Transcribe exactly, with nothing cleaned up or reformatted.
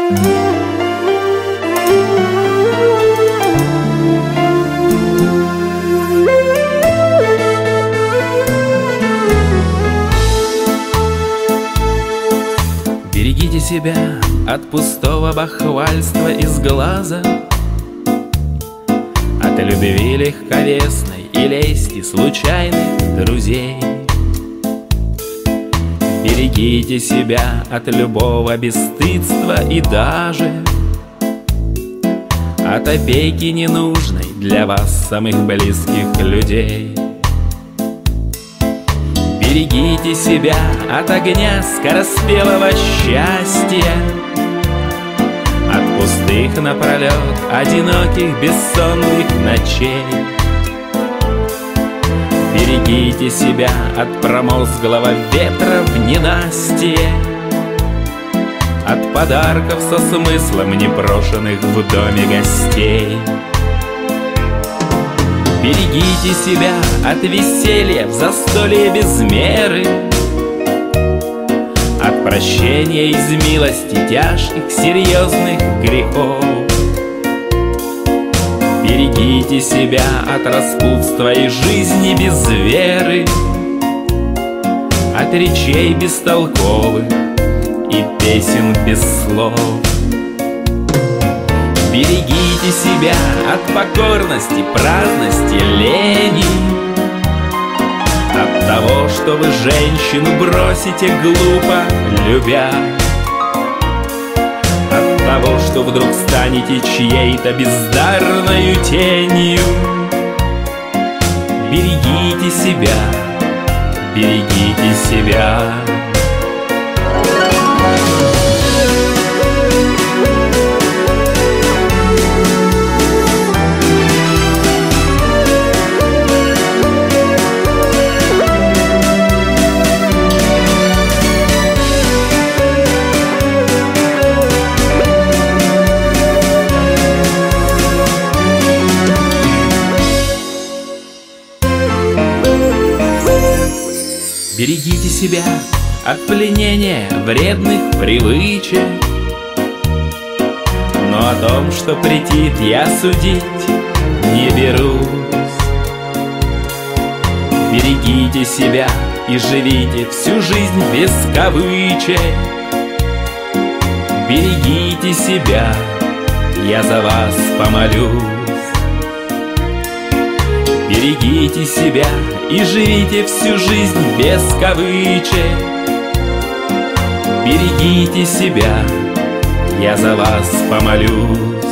Берегите себя от пустого бахвальства из глаза, от любви легковесной и лести случайных друзей. Берегите себя от любого бесстыдства и даже от опеки ненужной для вас самых близких людей. Берегите себя от огня скороспелого счастья, от пустых напролет одиноких бессонных ночей. Берегите себя от промозглого ветра в ненастье, от подарков со смыслом, непрошенных в доме гостей. Берегите себя от веселья в застолье без меры, от прощения из милости тяжких серьезных грехов. Берегите себя от распутства и жизни без веры, от речей бестолковых и песен без слов. Берегите себя от покорности, праздности, лени, от того, что вы женщину бросите глупо любя, от того, что вдруг станете чьей-то бездарною тенью. Берегите себя, берегите себя. Берегите себя от пленения вредных привычек, но о том, что претит, я судить не берусь. Берегите себя и живите всю жизнь без кавычек. Берегите себя, я за вас помолюсь. Берегите себя и живите всю жизнь без кавычек. Берегите себя, я за вас помолюсь.